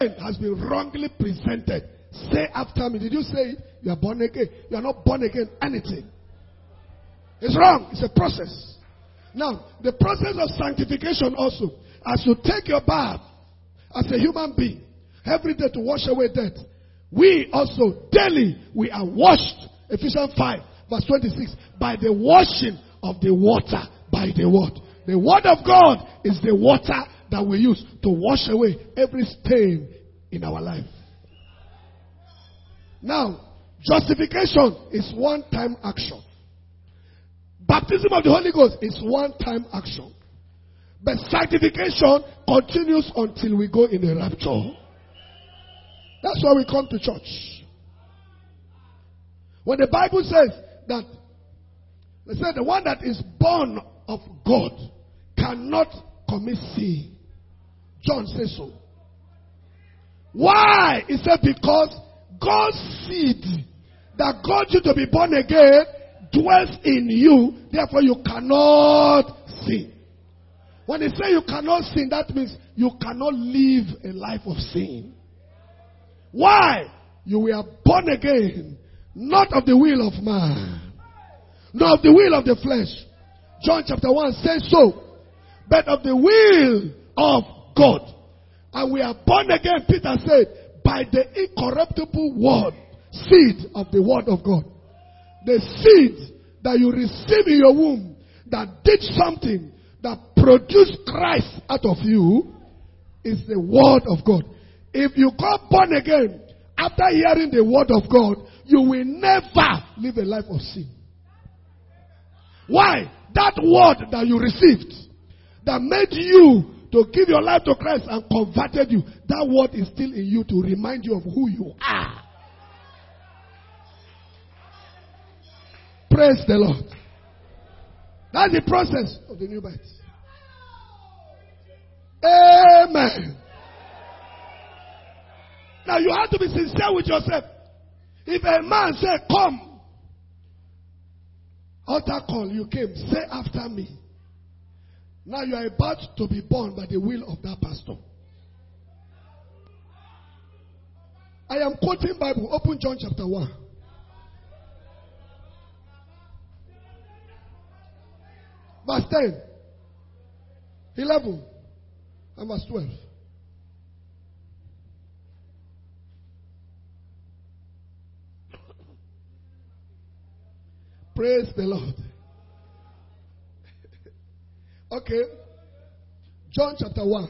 has been wrongly presented. Say after me. Did you say it? You are born again. You are not born again anything. It's wrong. It's a process. Now, the process of sanctification also, as you take your bath as a human being, every day to wash away death, we also daily, we are washed, Ephesians 5, verse 26, by the washing of the water by the word. The word of God is the water that we use to wash away every stain in our life. Now, justification is one-time action. Baptism of the Holy Ghost is one-time action. But sanctification continues until we go in the rapture. That's why we come to church. When the Bible says that, they say the one that is born of God cannot commit sin. John says so. Why? He said because God's seed that got you to be born again dwells in you, therefore you cannot sin. When they say you cannot sin, that means you cannot live a life of sin. Why? You were born again, not of the will of man, nor of the will of the flesh. John chapter 1 says so, but of the will of God. And we are born again, Peter said, by the incorruptible word, seed of the word of God. The seed that you receive in your womb, that did something, that produced Christ out of you, is the word of God. If you got born again, after hearing the word of God, you will never live a life of sin. Why? That word that you received, that made you to give your life to Christ and converted you, that word is still in you to remind you of who you are. Praise the Lord. That's the process of the new birth. Amen. Now you have to be sincere with yourself. If a man say, come, altar call, you came, say after me. Now you are about to be born by the will of that pastor. I am quoting Bible. Open John chapter 1. Verse 10, 11, and verse 12. Praise the Lord. Okay. John chapter 1.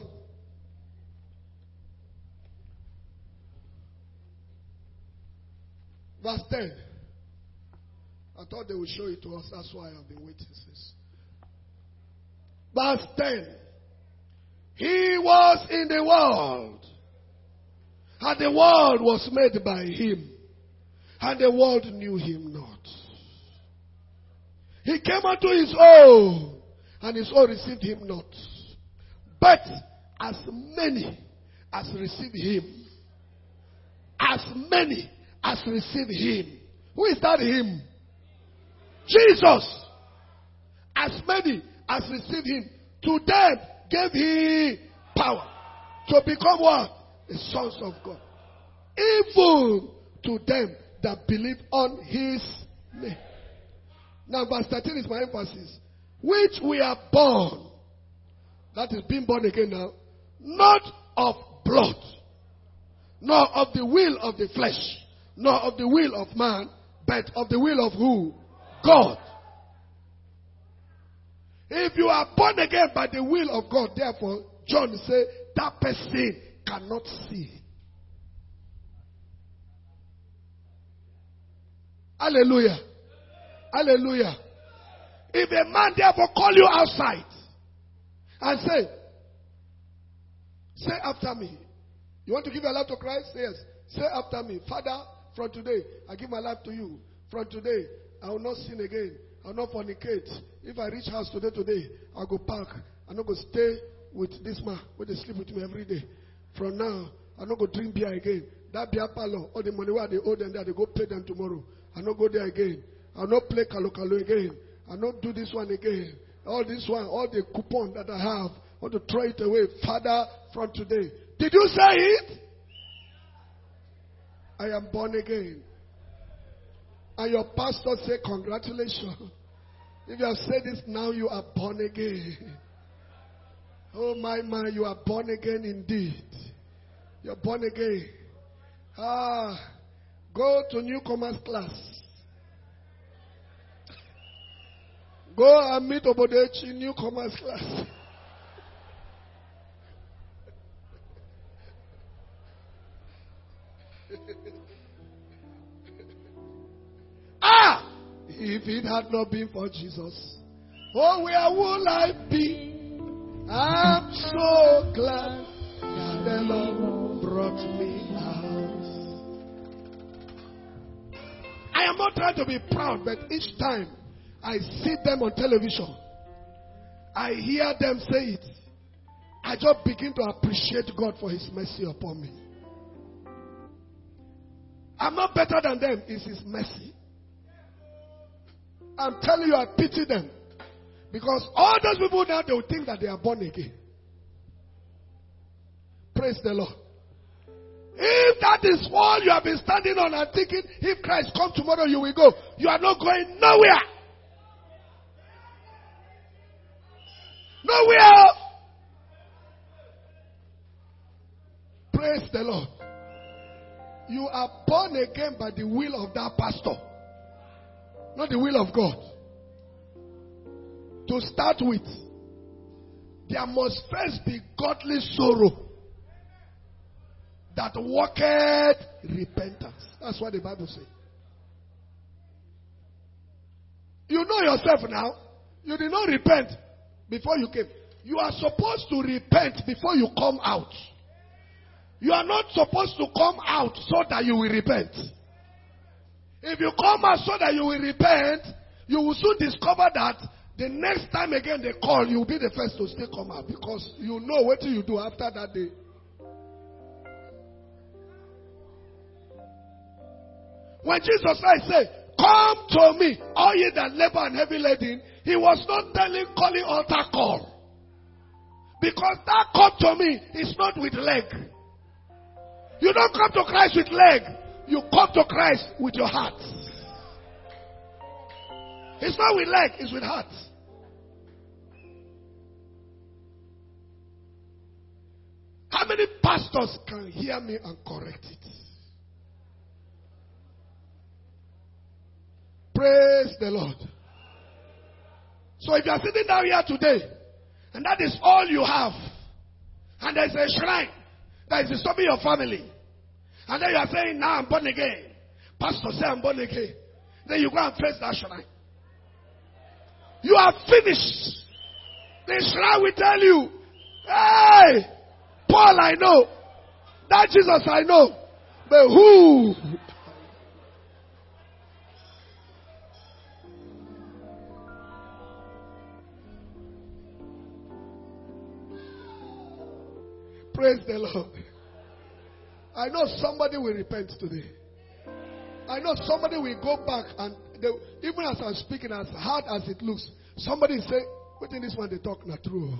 Verse 10. I thought they would show it to us. That's why I've been waiting since. Verse 10. He was in the world, and the world was made by him, and the world knew him not. He came unto his own, and his own received him not. But as many as received him, who is that him? Jesus. As many as received him, to them gave he power to become what? The sons of God. Even to them that believe on his name. Now verse 13 is my emphasis. Which we are born, that is being born again now, not of blood, nor of the will of the flesh, nor of the will of man, but of the will of who? God. If you are born again by the will of God, therefore, John said, that person cannot see. Hallelujah. Hallelujah. If a man therefore call you outside and say after me. You want to give your life to Christ? Say yes. Say after me. Father, from today, I give my life to you. From today, I will not sin again. I will not fornicate. If I reach house today, I'll go park. I'm not going to stay with this man where they sleep with me every day. From now, I'm not going to drink beer again. That beer parlor, all the money where they owe them there, they go pay them tomorrow. I'll not go there again. I'll not play kalo again. I'll not do this one again. All this one, all the coupon that I have, I want to throw it away. Father, from today. Did you say it? I am born again. And your pastor say, congratulations. If you have said this now, you are born again. Oh my, you are born again indeed. You're born again. Go to newcomers class. Go and meet Obodechi newcomers class. If it had not been for Jesus, oh, where would I be? I'm so glad that the Lord brought me out. I am not trying to be proud, but each time I see them on television, I hear them say it, I just begin to appreciate God for His mercy upon me. I'm not better than them. It's His mercy. I'm telling you, I pity them. Because all those people now, they will think that they are born again. Praise the Lord. If that is all you have been standing on and thinking, if Christ comes tomorrow, you will go. You are not going nowhere. Nowhere. Praise the Lord. You are born again by the will of that pastor. Not the will of God. To start with, there must first be godly sorrow that worketh repentance. That's what the Bible says. You know yourself now. You did not repent before you came. You are supposed to repent before you come out. You are not supposed to come out so that you will repent. If you come out so that you will repent, you will soon discover that the next time again they call, you will be the first to still come out because you know what you do after that day. When Jesus Christ said, come to me, all ye that labor and heavy laden, He was not calling altar call. Because that come to me is not with leg. You don't come to Christ with leg. You come to Christ with your heart. It's not with leg, it's with heart. How many pastors can hear me and correct it? Praise the Lord. So if you are sitting down here today, and that is all you have, and there is a shrine that is disturbing your family, and then you are saying, now I'm born again. Pastor say I'm born again. Then you go and face that shrine. You are finished. The shrine will tell you, hey, Paul I know. That Jesus I know. But who? Praise the Lord. I know somebody will repent today. I know somebody will go back and even as I'm speaking, as hard as it looks, somebody say, what in this one they talk not true.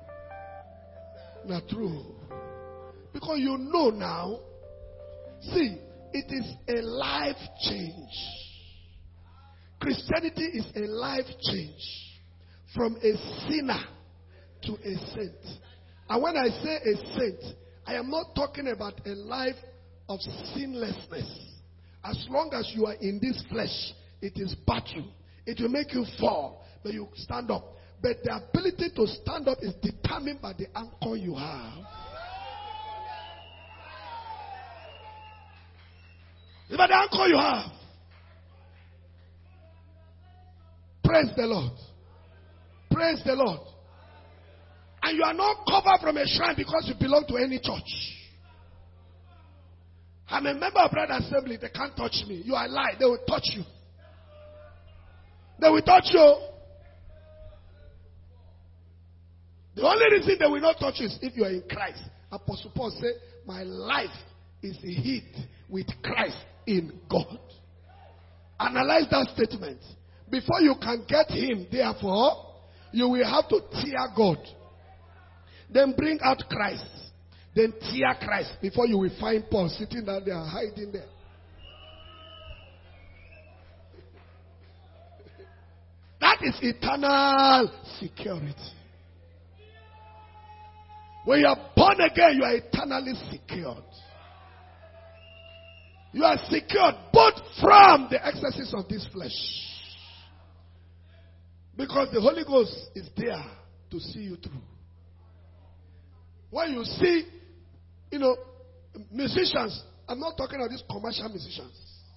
Not true. Because you know now, see, it is a life change. Christianity is a life change from a sinner to a saint. And when I say a saint, I am not talking about a life of sinlessness. As long as you are in this flesh, it is battle. It will make you fall, but you stand up. But the ability to stand up is determined by the anchor you have. It's by the anchor you have. Praise the Lord. Praise the Lord. And you are not covered from a shrine because you belong to any church. I'm a member of Brother Assembly. They can't touch me. You are lying. They will touch you. They will touch you. The only reason they will not touch you is if you are in Christ. Apostle Paul said, my life is hid with Christ in God. Analyze that statement. Before you can get him, therefore, you will have to tear God. Then bring out Christ. Then tear Christ before you will find Paul sitting down there, hiding there. is eternal security. When you are born again, you are eternally secured. You are secured both from the excesses of this flesh. Because the Holy Ghost is there to see you through. When you see, musicians, I'm not talking about these commercial musicians.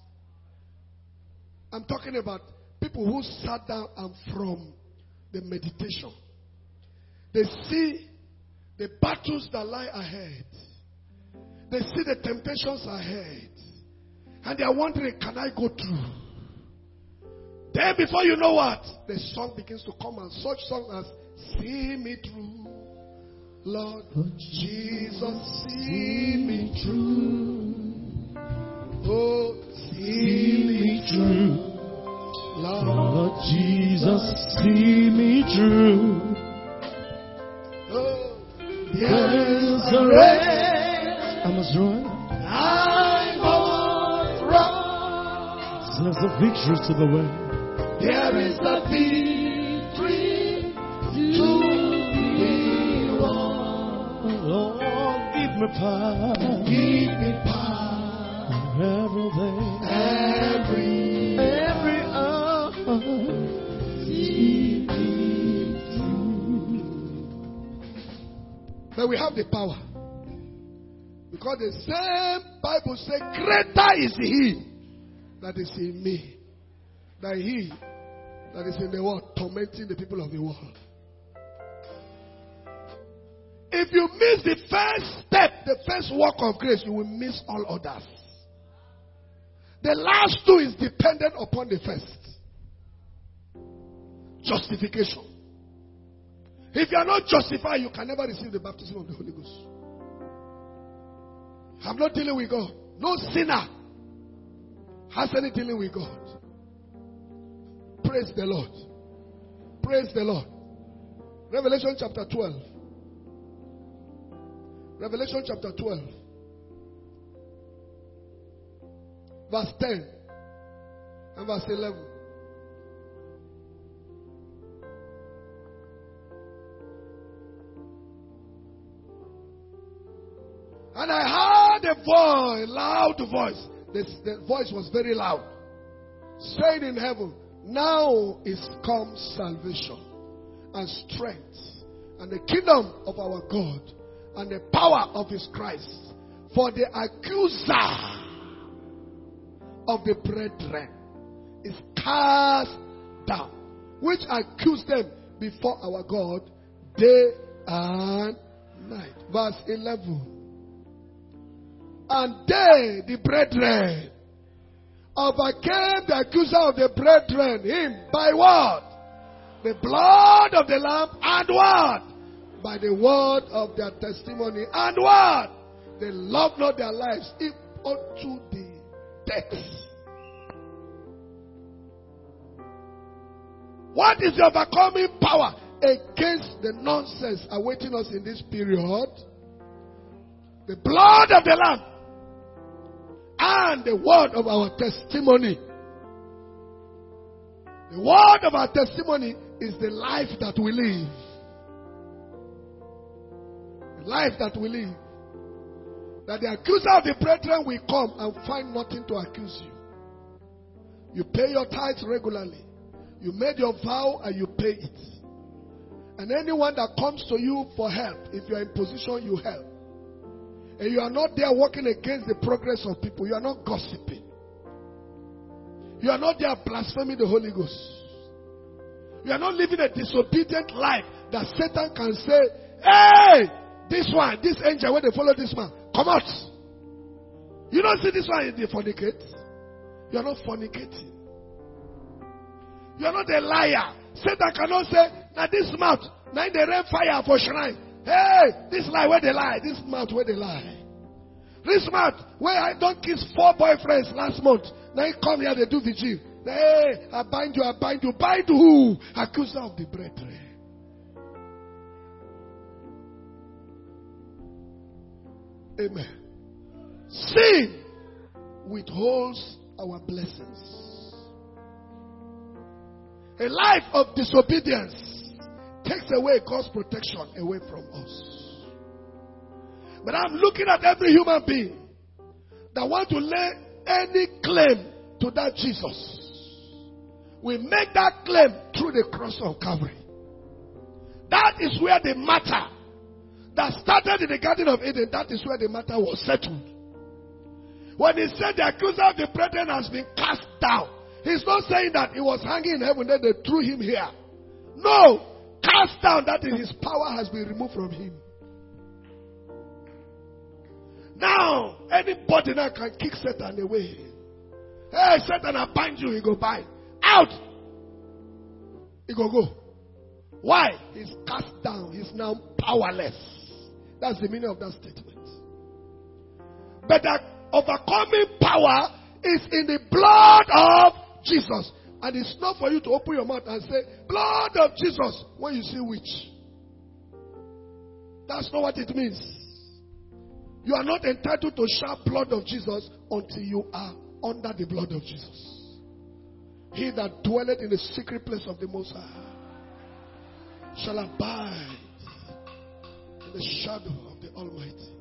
I'm talking about people who sat down and from the meditation, they see the battles that lie ahead. They see the temptations ahead. And they are wondering, can I go through? Then before you know what, the song begins to come, and such song as see me through, Lord Jesus, see me through. Oh, see me through, Lord Jesus, see me through. Oh, there is a race I must run. I must run. There's a victory to the way. There is a victory to be won. Lord, give me power. Give me power. Every hour. See me through. But we have the power. Because the same Bible says, greater is He that is in me than he that is in the world, tormenting the people of the world. If you miss the first step, the first walk of grace, you will miss all others. The last two is dependent upon the first. Justification. If you are not justified, you can never receive the baptism of the Holy Ghost. I'm not dealing with God. No sinner has any dealing with God. Praise the Lord. Praise the Lord. Revelation chapter 12. Revelation chapter 12. Verse 10 and verse 11. And I heard a voice, loud voice. The voice was very loud, saying in heaven, now is come salvation and strength and the kingdom of our God and the power of His Christ. For the accuser of the brethren is cast down, which accused them before our God day and night. Verse 11. And they, the brethren, overcame the accuser of the brethren, him, by what? The blood of the Lamb, and what? By the word of their testimony, and what? They loved not their lives even unto the death. What is the overcoming power against the nonsense awaiting us in this period? The blood of the Lamb and the word of our testimony. The word of our testimony is the life that we live. The life that we live. That the accuser of the brethren will come and find nothing to accuse you. You pay your tithes regularly. You made your vow and you pay it. And anyone that comes to you for help, if you are in position, you help. And you are not there working against the progress of people. You are not gossiping. You are not there blaspheming the Holy Ghost. You are not living a disobedient life that Satan can say, hey, this one, this angel, when they follow this man, come out. You don't see this one, they fornicate. You are not fornicating. You are not a liar. Satan cannot say, now this mouth, now they rain fire for shrine. Hey, this lie where they lie, this mouth where they lie. This mouth where I don't kiss 4 boyfriends last month. Now you come here, they do vigil. Hey, I bind you, I bind you. Bind who? Accuser of the brethren. Amen. Sin withholds our blessings. A life of disobedience takes away God's protection away from us. But I'm looking at every human being that want to lay any claim to that Jesus. We make that claim through the cross of Calvary. That is where the matter that started in the Garden of Eden, that is where the matter was settled. When he said the accuser of the brethren has been cast down, he's not saying that he was hanging in heaven, then they threw him here. No, cast down, that is, his power has been removed from him. Now, anybody now can kick Satan away. Hey, Satan, I bind you, he go bind. Out! He go. Why? He's cast down. He's now powerless. That's the meaning of that statement. But that overcoming power is in the blood of Jesus. And it's not for you to open your mouth and say, blood of Jesus, when you see witch. That's not what it means. You are not entitled to shout blood of Jesus until you are under the blood of Jesus. He that dwelleth in the secret place of the Most High shall abide in the shadow of the Almighty.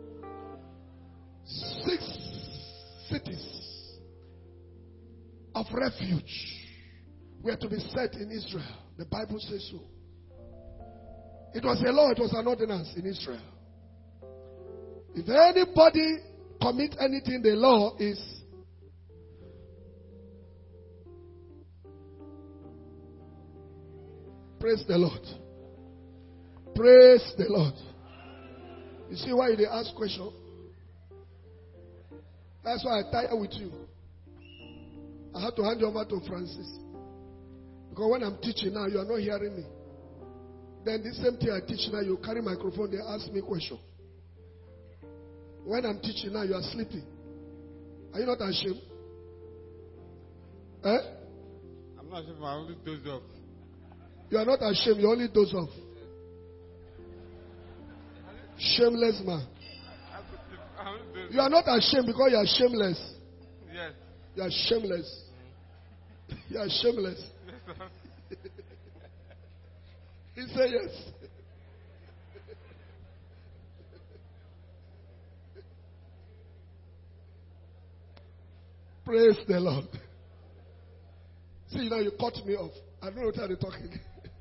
6 cities of refuge were to be set in Israel. The Bible says so. It was a law, it was an ordinance in Israel. If anybody commit anything, the law is praise the Lord. Praise the Lord. You see why they ask questions? That's why I tire with you. I have to hand you over to Francis. Because when I'm teaching now, you are not hearing me. Then the same thing I teach now, you carry microphone, they ask me question. When I'm teaching now, you are sleeping. Are you not ashamed? Eh? I'm not ashamed, I only doze off. You are not ashamed, you only doze off. Shameless man. You are not ashamed because you are shameless. Yes. You are shameless. You are shameless. He said yes. Praise the Lord. See, now you cut me off. I don't know what you're talking.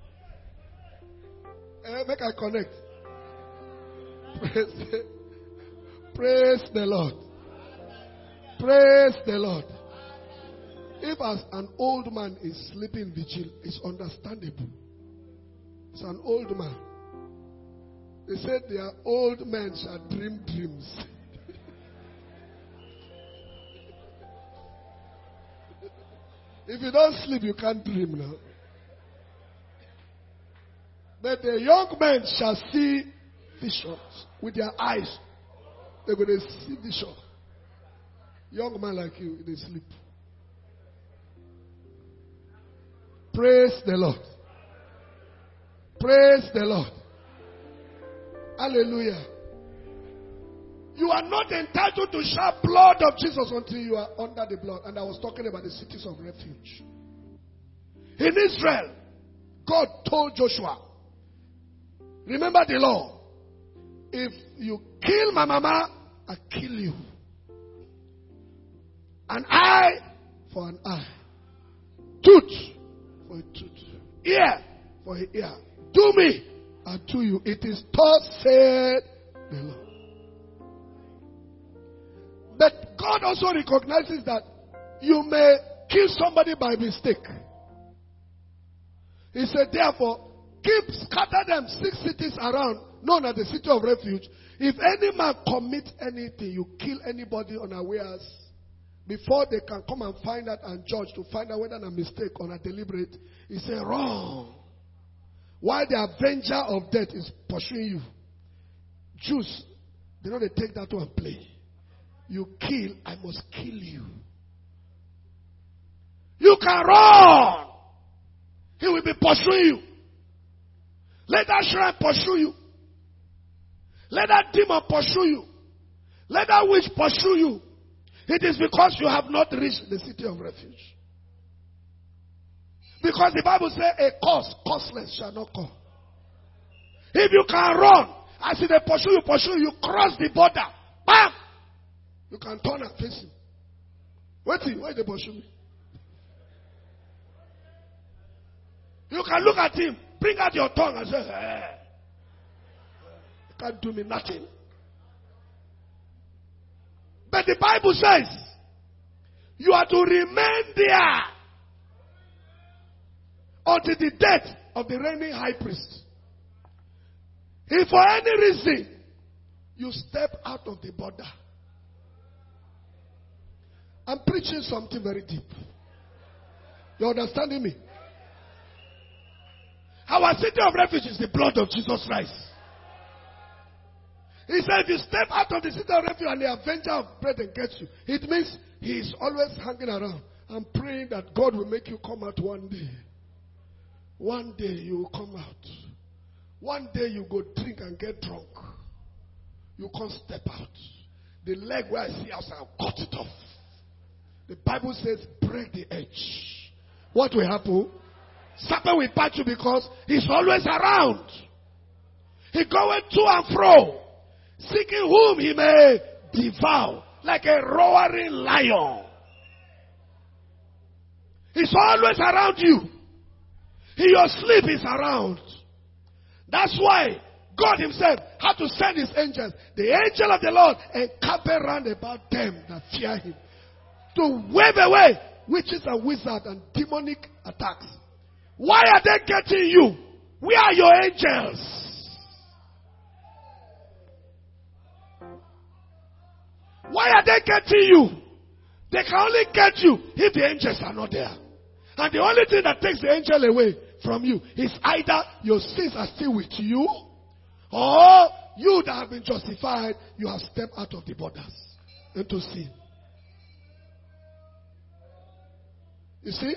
Make I connect. Praise the Lord. Praise the Lord. If as an old man is sleeping vigil, it's understandable. It's an old man. They said their old men shall dream dreams. If you don't sleep, you can't dream now. But the young men shall see visions with their eyes. They're going to see vision. Young man like you, they sleep. Praise the Lord. Praise the Lord. Hallelujah. You are not entitled to shout blood of Jesus until you are under the blood. And I was talking about the cities of refuge. In Israel, God told Joshua, remember the law. If you kill my mama, I kill you. An eye for an eye. Tooth for a tooth. Ear for an ear. Do me, I do you. It is thus said the Lord. But God also recognizes that you may kill somebody by mistake. He said, therefore, scatter them 6 cities around, known as the city of refuge. If any man commit anything, you kill anybody unawares, before they can come and find out and judge to find out whether a mistake or a deliberate, he said, wrong. While the avenger of death is pursuing you, Jews, they know they take that to and play. You kill, I must kill you. You can run. He will be pursuing you. Let that shrine pursue you. Let that demon pursue you. Let that witch pursue you. It is because you have not reached the city of refuge. Because the Bible says a causeless shall not come. If you can run, as they pursue you cross the border. Bam! You can turn and face him. Wait, why they pursue me? You can look at him, bring out your tongue and say, you can't do me nothing. But the Bible says, you are to remain there until the death of the reigning high priest. If for any reason you step out of the border, I'm preaching something very deep. You understanding me? Our city of refuge is the blood of Jesus Christ. He said, if you step out of the city of refuge and the avenger of brethren gets you, it means he is always hanging around. I'm praying that God will make you come out one day. One day you will come out. One day you go drink and get drunk. You can't step out. The leg where I see outside, I'll cut it off. The Bible says, break the edge. What will happen? Satan will bite you because he's always around. He goeth to and fro, seeking whom he may devour, like a roaring lion. He's always around you. In your sleep, he's around. That's why God himself had to send his angels, the angel of the Lord, and camp around about them that fear him, to wave away witches and wizards and demonic attacks. Why are they getting you? Where are your angels? Why are they getting you? They can only get you if the angels are not there. And the only thing that takes the angel away from you is either your sins are still with you, or you that have been justified, you have stepped out of the borders into sin. You see?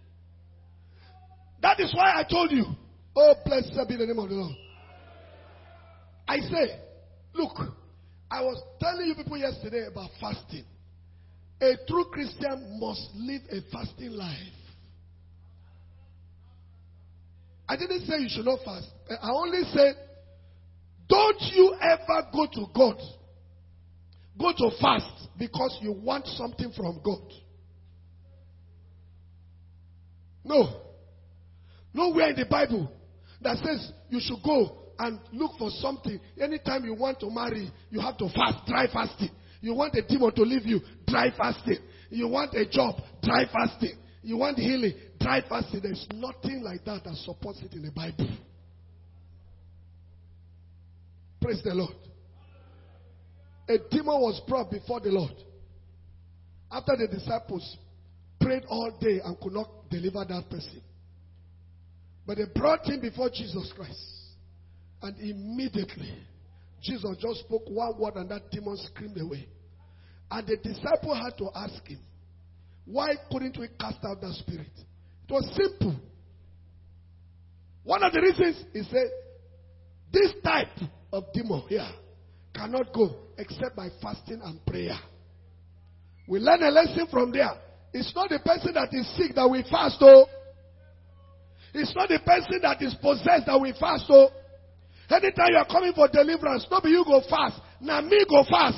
That is why I told you, oh, blessed be the name of the Lord. I say, look, I was telling you people yesterday about fasting. A true Christian must live a fasting life. I didn't say you should not fast. I only said, don't you ever go to God. Go to fast because you want something from God. No. Nowhere in the Bible that says you should go and look for something. Anytime you want to marry, you have to fast, dry fasting. You want a demon to leave you, dry fasting. You want a job, dry fasting. You want healing, dry fasting. There's nothing like that that supports it in the Bible. Praise the Lord. A demon was brought before the Lord after the disciples prayed all day and could not deliver that person. But they brought him before Jesus Christ. And immediately, Jesus just spoke one word and that demon screamed away. And the disciple had to ask him, why couldn't we cast out that spirit? It was simple. One of the reasons he said, this type of demon here cannot go except by fasting and prayer. We learn a lesson from there. It's not the person that is sick that we fast, oh. It's not the person that is possessed that we fast, oh. Anytime you are coming for deliverance, not be you go fast. Now me go fast.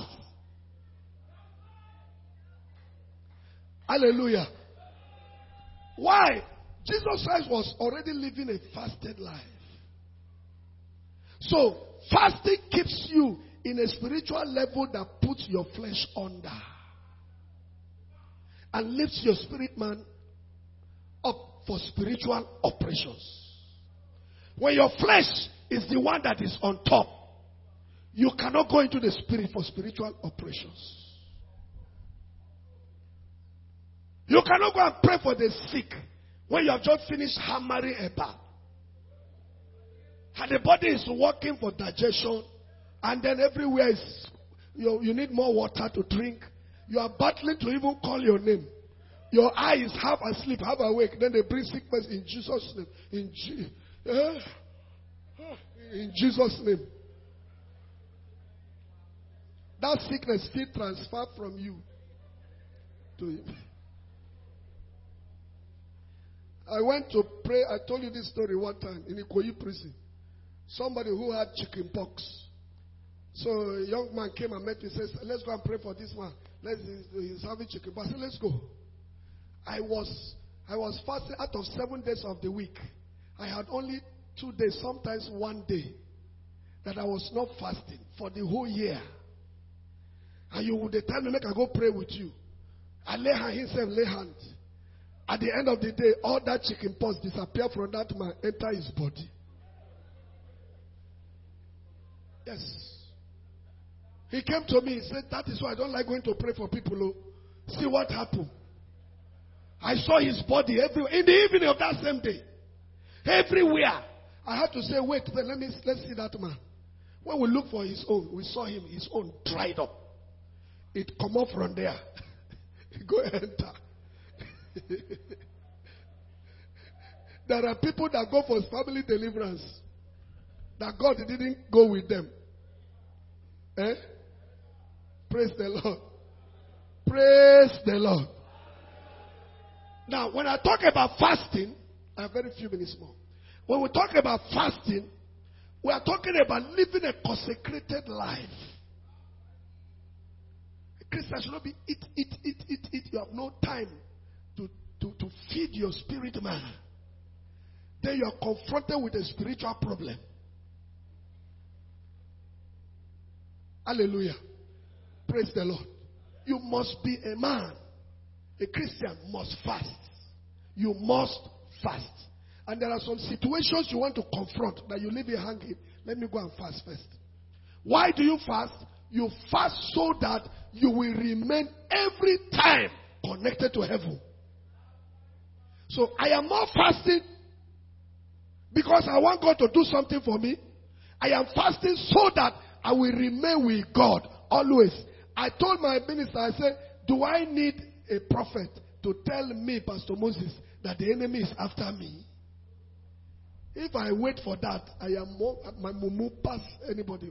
Hallelujah. Why? Jesus Christ was already living a fasted life. So, fasting keeps you in a spiritual level that puts your flesh under. And lifts your spirit man up for spiritual operations. When your flesh is the one that is on top, you cannot go into the spirit for spiritual operations. You cannot go and pray for the sick when you have just finished hammering a bar. And the body is working for digestion, and then everywhere is, you need more water to drink. You are battling to even call your name. Your eye is half asleep, half awake. Then they bring sickness in Jesus' name. In Jesus' name. That sickness still transferred from you to him. I went to pray. I told you this story one time in Ikoyi prison. Somebody who had chicken pox. So a young man came and met me and says, let's go and pray for this man. He's having chicken pox. I said, let's go. I was fasting out of 7 days of the week. I had only 2 days, sometimes 1 day, that I was not fasting for the whole year. And you would tell me, make I go pray with you. I lay hand, himself lay hand. At the end of the day, all that chicken pox disappeared from that man, enter his body. Yes. He came to me, he said, that is why I don't like going to pray for people. Oh. See what happened. I saw his body everywhere. In the evening of that same day. Everywhere. I had to say, wait, let's see that man. When we look for his own, we saw him, his own dried up. It come up from there. Go enter. There are people that go for family deliverance. That God didn't go with them. Eh? Praise the Lord. Praise the Lord. Now, when I talk about fasting, I have very few minutes more. When we talk about fasting, we are talking about living a consecrated life. A Christian should not be eat. You have no time to feed your spirit man. Then you are confronted with a spiritual problem. Hallelujah. Praise the Lord. You must be a man. A Christian must fast. You must fast. And there are some situations you want to confront that you leave it hanging. Let me go and fast first. Why do you fast? You fast so that you will remain every time connected to heaven. So I am not fasting because I want God to do something for me. I am fasting so that I will remain with God always. I told my minister, I said, do I need a prophet to tell me, Pastor Moses, that the enemy is after me? If I wait for that, I am more, my mumu pass anybody.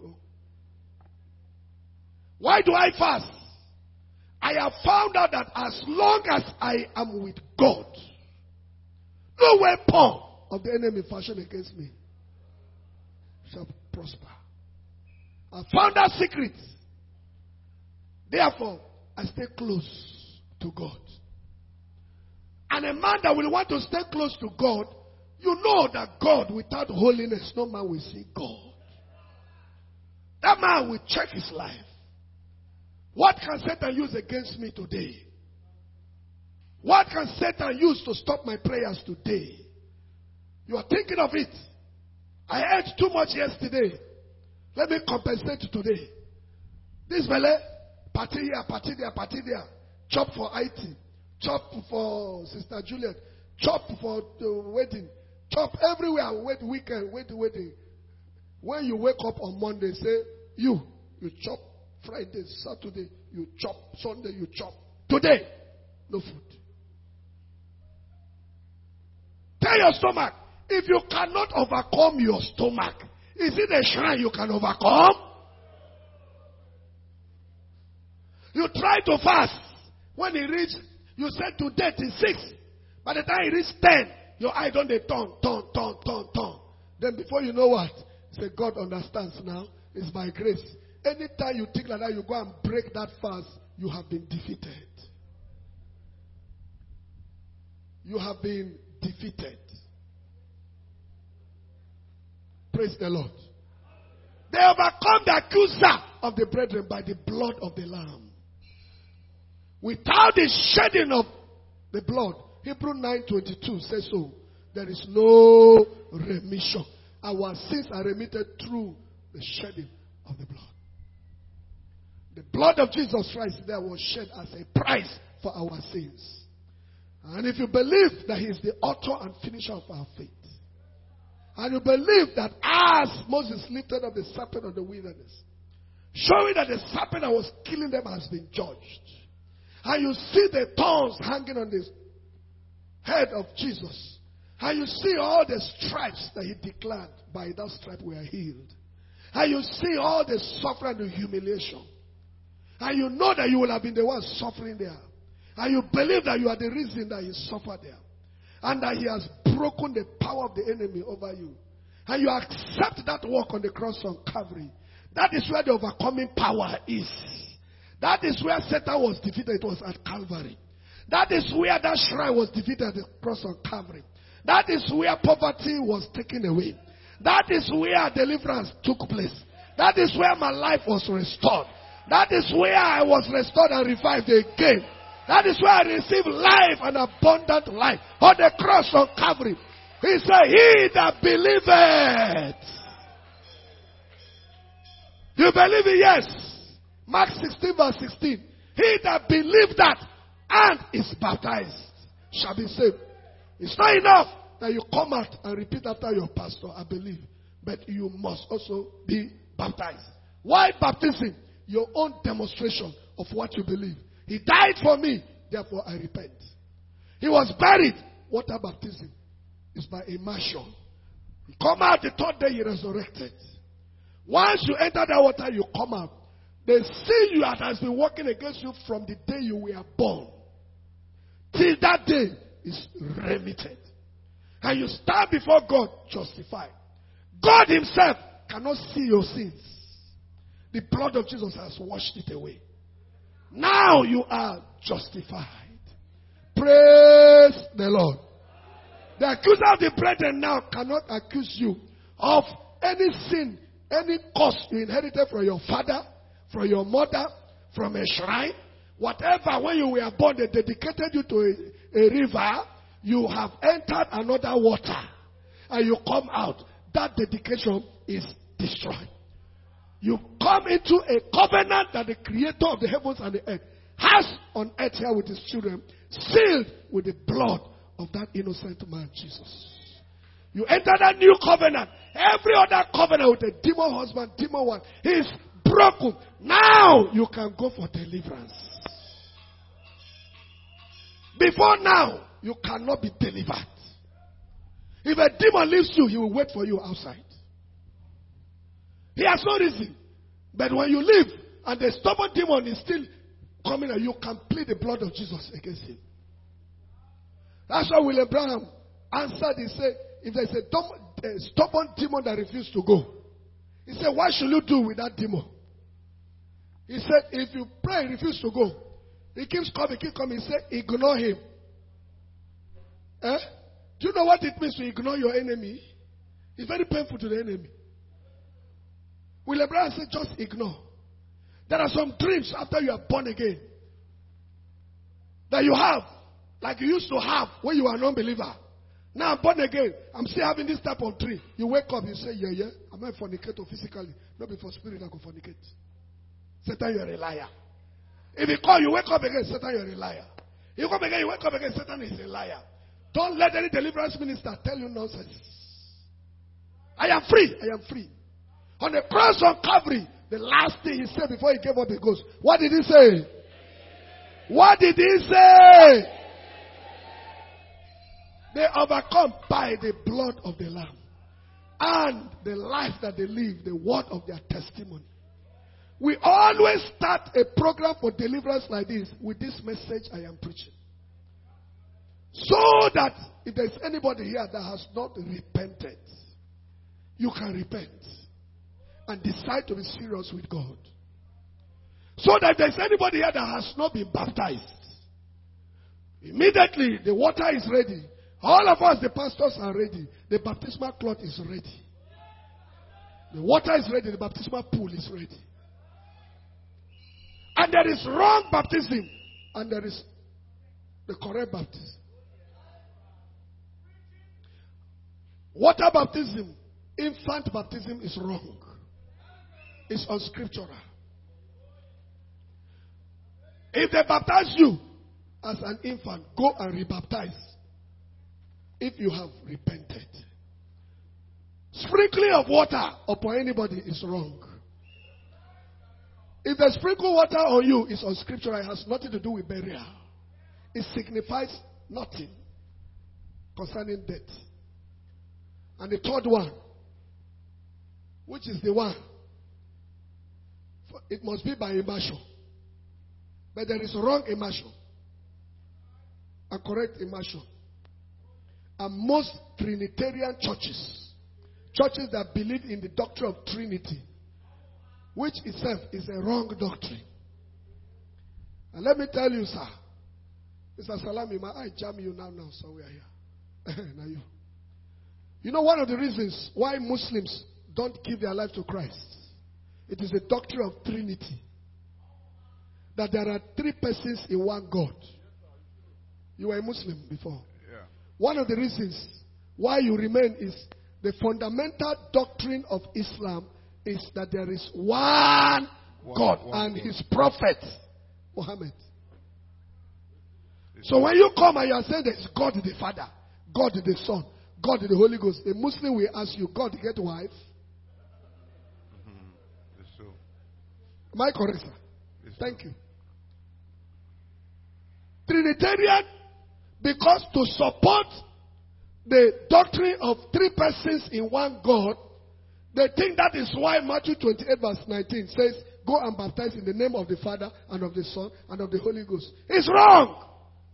Why do I fast? I have found out that as long as I am with God, no weapon of the enemy fashioned against me shall prosper. I found that secret. Therefore, I stay close to God. And a man that will want to stay close to God, you know that God, without holiness, no man will see God. That man will check his life. What can Satan use against me today? What can Satan use to stop my prayers today? You are thinking of it. I ate too much yesterday. Let me compensate today. This belly, party here, party there, party there. Chop for IT. Chop for Sister Juliet. Chop for the wedding. Chop everywhere. Wait weekend. Wait wedding. When you wake up on Monday, say, you chop. Friday, Saturday, you chop. Sunday, you chop. Today, no food. Tell your stomach, if you cannot overcome your stomach, is it a shrine you can overcome? You try to fast. When it reach, you said today is 6. By the time it reach 10, your eye don't turn. Then before you know what, say God understands now. It's by grace. Anytime you think like that, you go and break that fast, you have been defeated. You have been defeated. Praise the Lord. They overcome the accuser of the brethren by the blood of the Lamb. Without the shedding of the blood, Hebrews 9:22 says so. There is no remission. Our sins are remitted through the shedding of the blood. The blood of Jesus Christ there was shed as a price for our sins. And if you believe that He is the author and finisher of our faith, and you believe that as Moses lifted up the serpent of the wilderness, showing that the serpent that was killing them has been judged, and you see the thorns hanging on the head of Jesus, and you see all the stripes that He declared, by that stripe we are healed, and you see all the suffering and the humiliation, and you know that you will have been the one suffering there, and you believe that you are the reason that He suffered there, and that he has broken the power of the enemy over you, and you accept that work on the cross on Calvary, that is where the overcoming power is. That is where Satan was defeated. It was at Calvary. That is where that shrine was defeated at the cross on Calvary. That is where poverty was taken away. That is where deliverance took place. That is where my life was restored. That is where I was restored and revived again. That is where I received life and abundant life on the cross on Calvary. He said, he that believeth. You believe it? Yes. Mark 16 verse 16. He that believed that and is baptized shall be saved. It's not enough that you come out and repeat after your pastor, I believe. But you must also be baptized. Why baptism? Your own demonstration of what you believe. He died for me, therefore I repent. He was buried. Water baptism is by immersion. You come out the third day, he resurrected. Once you enter that water, you come out. The sin you that has been working against you from the day you were born till that day is remitted. And you stand before God justified. God himself cannot see your sins. The blood of Jesus has washed it away. Now you are justified. Praise the Lord. The accuser of the brethren now cannot accuse you of any sin, any curse you inherited from your father, from your mother, from a shrine. Whatever, when you were born, they dedicated you to a river. You have entered another water. And you come out. That dedication is destroyed. You come into a covenant that the creator of the heavens and the earth has on earth here with his children, sealed with the blood of that innocent man, Jesus. You enter that new covenant. Every other covenant with a demon husband, demon wife, is broken. Now you can go for deliverance. Before now, you cannot be delivered. If a demon leaves you, he will wait for you outside. He has no reason. But when you leave and the stubborn demon is still coming, and you can plead the blood of Jesus against him. That's why William Branham answered. He said, if there's a stubborn demon that refuses to go, he said, what should you do with that demon? He said, if you pray, he refuses to go. He keeps coming, He said, ignore him. Do you know what it means to ignore your enemy? It's very painful to the enemy. William Branham said, just ignore. There are some dreams after you are born again that you have, like you used to have when you were a non-believer. Now I'm born again. I'm still having this type of dream. You wake up, you say, yeah. Am I a fornicator physically? Not before spirit I can fornicate. Satan, you're a liar. If you call, you wake up again, Satan, you're a liar. You come again, you wake up again, Satan is a liar. Don't let any deliverance minister tell you nonsense. I am free. I am free. On the cross of Calvary, the last thing he said before he gave up the ghost. What did he say? What did he say? They overcome by the blood of the Lamb and the life that they live, the word of their testimony. We always start a program for deliverance like this with this message I am preaching. So that if there's anybody here that has not repented, you can repent and decide to be serious with God. So that if there's anybody here that has not been baptized, immediately the water is ready. All of us, the pastors, are ready. The baptismal cloth is ready. The water is ready. The baptismal pool is ready. And there is wrong baptism. And there is the correct baptism. Water baptism, infant baptism is wrong. It's unscriptural. If they baptize you as an infant, go and rebaptize. If you have repented. Sprinkling of water upon anybody is wrong. If they sprinkle water on you, it's unscriptural. It has nothing to do with burial. It signifies nothing concerning death. And the third one, which is the one, it must be by immersion. But there is wrong immersion and correct immersion. and most Trinitarian churches, churches that believe in the doctrine of Trinity, which itself is a wrong doctrine. And let me tell you, sir, Mr. Salami, my eye jam you now, so we are here. Now you. You know one of the reasons why Muslims don't give their life to Christ? It is the doctrine of Trinity. That there are three persons in one God. You were a Muslim before. Yeah. One of the reasons why you remain is the fundamental doctrine of Islam is that there is one God and his prophet, Muhammad. So when you come and you are saying there is God the Father, God the Son, God the Holy Ghost, a Muslim will ask you, God get wife? It's so. Am I correct, sir? Thank you. Trinitarian, because to support the doctrine of three persons in one God, they think that is why Matthew 28 verse 19 says, go and baptize in the name of the Father and of the Son and of the Holy Ghost. It's wrong.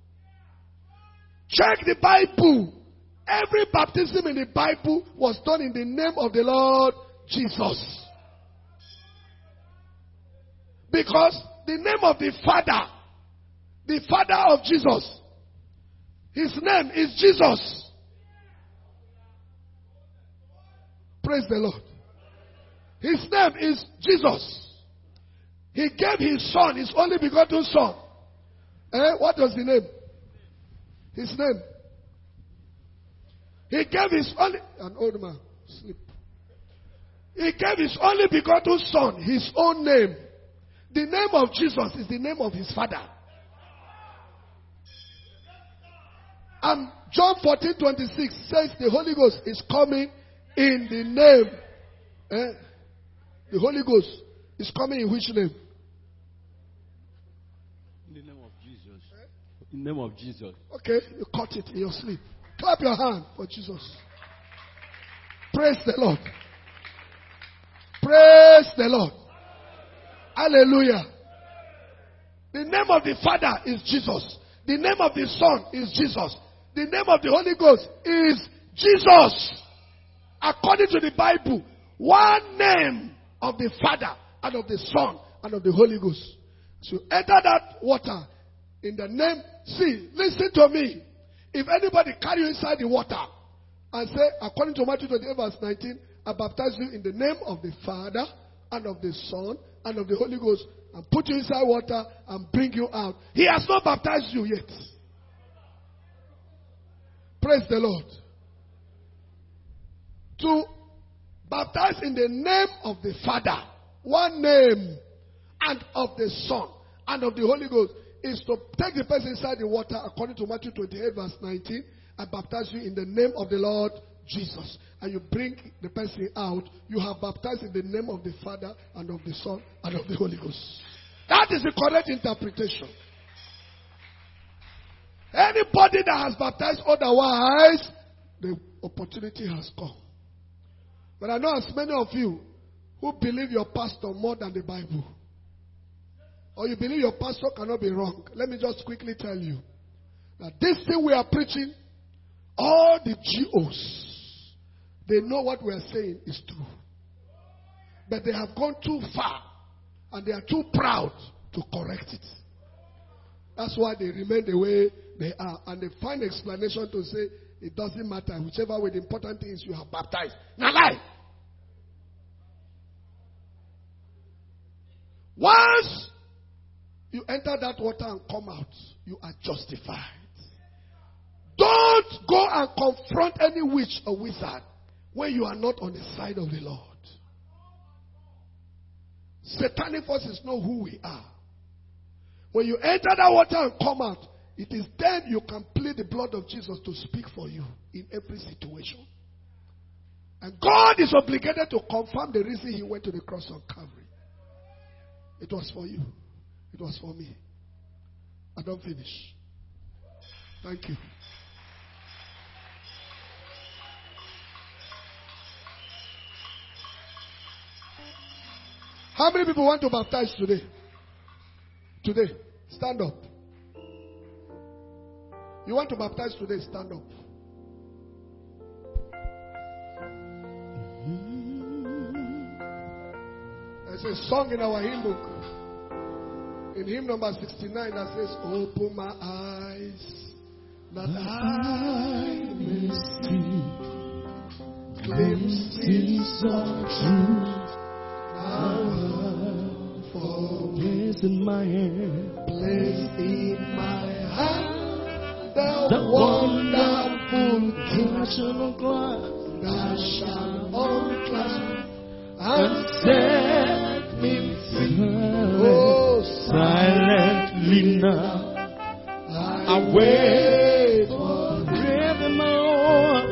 Check the Bible. Every baptism in the Bible was done in the name of the Lord Jesus. Because the name of the Father of Jesus, his name is Jesus. Praise the Lord. His name is Jesus. He gave his Son, his only begotten Son. What was the name? His name. He gave his only, an old man, sleep. He gave his only begotten Son, his own name. The name of Jesus is the name of his Father. And John 14:26 says the Holy Ghost is coming in the name. The Holy Ghost is coming in which name? In the name of Jesus. In the name of Jesus. Okay, you caught it in your sleep. Clap your hand for Jesus. Praise the Lord. Praise the Lord. Hallelujah. The name of the Father is Jesus. The name of the Son is Jesus. The name of the Holy Ghost is Jesus. According to the Bible, one name of the Father and of the Son and of the Holy Ghost. So enter that water in the name. See, listen to me. If anybody carry you inside the water and say, according to Matthew 28 verse 19, I baptize you in the name of the Father and of the Son and of the Holy Ghost, and put you inside water and bring you out, he has not baptized you yet. Praise the Lord. To baptize in the name of the Father, one name, and of the Son and of the Holy Ghost, is to take the person inside the water according to Matthew 28 verse 19 and baptize you in the name of the Lord Jesus. And you bring the person out, you have baptized in the name of the Father and of the Son and of the Holy Ghost. That is the correct interpretation. Anybody that has baptized otherwise, the opportunity has come. But I know as many of you who believe your pastor more than the Bible, or you believe your pastor cannot be wrong. Let me just quickly tell you that this thing we are preaching, all the GOs, they know what we are saying is true. But they have gone too far and they are too proud to correct it. That's why they remain the way they are. And they find explanation to say it doesn't matter. Whichever way, the important thing is you have baptized. Now lie. Once you enter that water and come out, you are justified. Don't go and confront any witch or wizard when you are not on the side of the Lord. Satanic forces know who we are. When you enter that water and come out, it is then you can plead the blood of Jesus to speak for you in every situation. And God is obligated to confirm the reason he went to the cross on Calvary. It was for you. It was for me. I don't finish. Thank you. How many people want to baptize today? Today. Stand up. You want to baptize today? Stand up. a song in our hymn book. In hymn number 69 that says, open my eyes that I may see glimpses of truth. Now for Place in my hand, place in my hand the wonderful touch of glass, that shall unclasp and set me free. oh, Silently silently now. I wait for Ready, my Lord,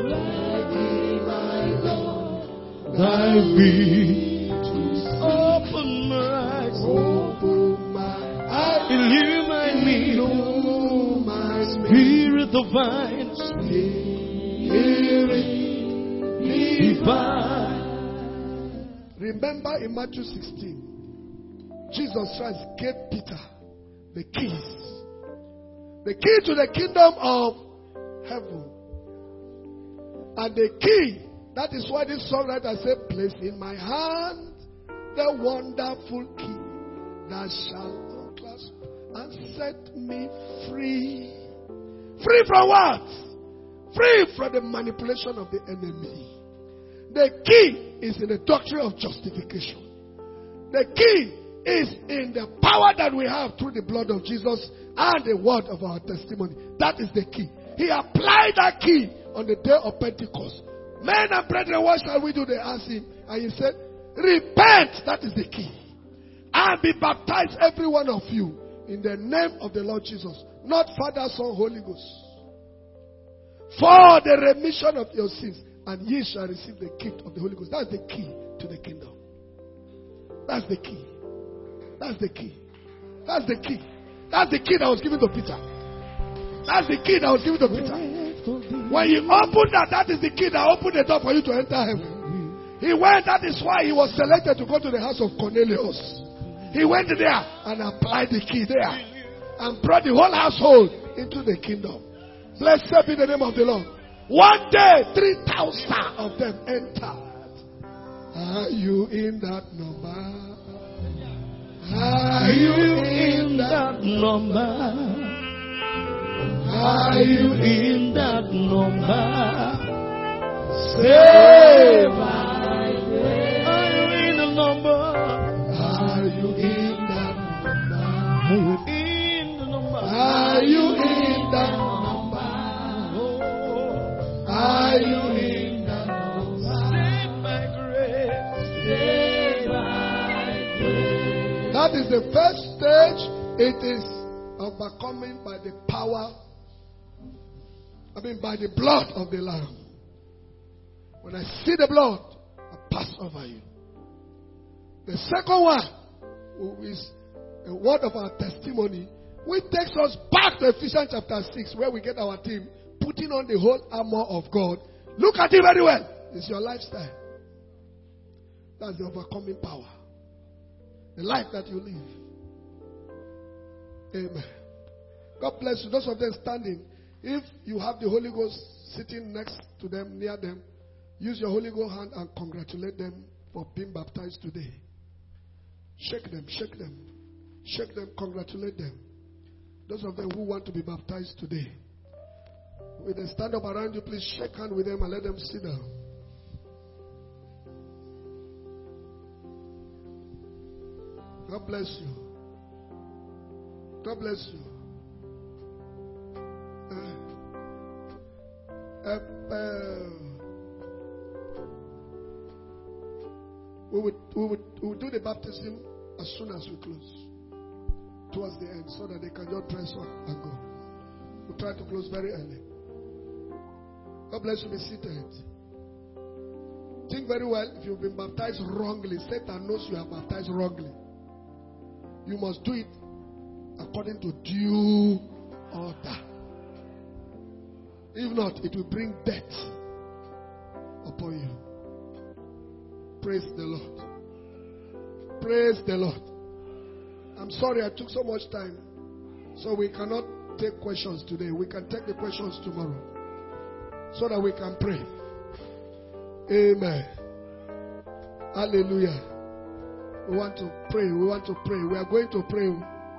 thy will to open my eyes, open my eyes, illumine me, illumine me, Spirit divine, Spirit divine. Remember in Matthew 16, Jesus Christ gave Peter the keys. The key to the kingdom of heaven. And the key, that is why this songwriter said, place in my hand the wonderful key that shall unclasp and set me free. Free from what? Free from the manipulation of the enemy. The key is in the doctrine of justification. The key is in the power that we have through the blood of Jesus and the word of our testimony. That is the key. He applied that key on the day of Pentecost. Men and brethren, what shall we do? They asked him. And he said, repent. That is the key. And be baptized, every one of you, in the name of the Lord Jesus. Not Father, Son, Holy Ghost. For the remission of your sins. And ye shall receive the gift of the Holy Ghost. That's the key to the kingdom. That's the key. That's the key. That's the key. That's the key that was given to Peter. That's the key that was given to Peter. When you open that, that is the key that opened the door for you to enter heaven. He went, that is why he was selected to go to the house of Cornelius. He went there and applied the key there and brought the whole household into the kingdom. Blessed be the name of the Lord. One day, 3,000 of them entered. Are you in that number? Are you in that number? Are you in that number? Say my name. Are you in the number? Are you in that number? Are you in the number? Are you in that number? Are you in that number? Save my grace. Save my grace. That is the first stage. It is overcoming by the power, by the blood of the Lamb. When I see the blood, I pass over you. The second one is a word of our testimony, which takes us back to Ephesians chapter 6, where we get our team putting on the whole armor of God. Look at it very well. It's your lifestyle. That's the overcoming power. The life that you live. Amen. God bless you. Those of them standing, if you have the Holy Ghost sitting next to them, near them, use your Holy Ghost hand and congratulate them for being baptized today. Shake them, shake them. Shake them, congratulate them. Those of them who want to be baptized today. When they stand up around you, please shake hands with them and let them sit down. God bless you. God bless you. We will do the baptism as soon as we close. Towards the end, so that they can just dress up and go. We'll try to close very early. God bless you. Be seated. Think very well. If you've been baptized wrongly, Satan knows you are baptized wrongly. You must do it according to due order. If not, it will bring death upon you. Praise the Lord. Praise the Lord. I'm sorry I took so much time. So we cannot take questions today. We can take the questions tomorrow. So that we can pray. Amen. Hallelujah. We want to pray. We want to pray. We are going to pray.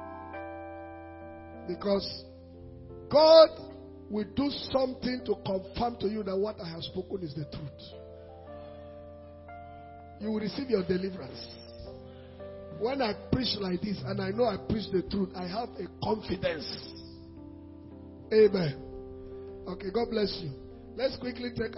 Because God will do something to confirm to you that what I have spoken is the truth. You will receive your deliverance. When I preach like this, and I know I preach the truth, I have a confidence. Amen. Okay, God bless you. Let's quickly take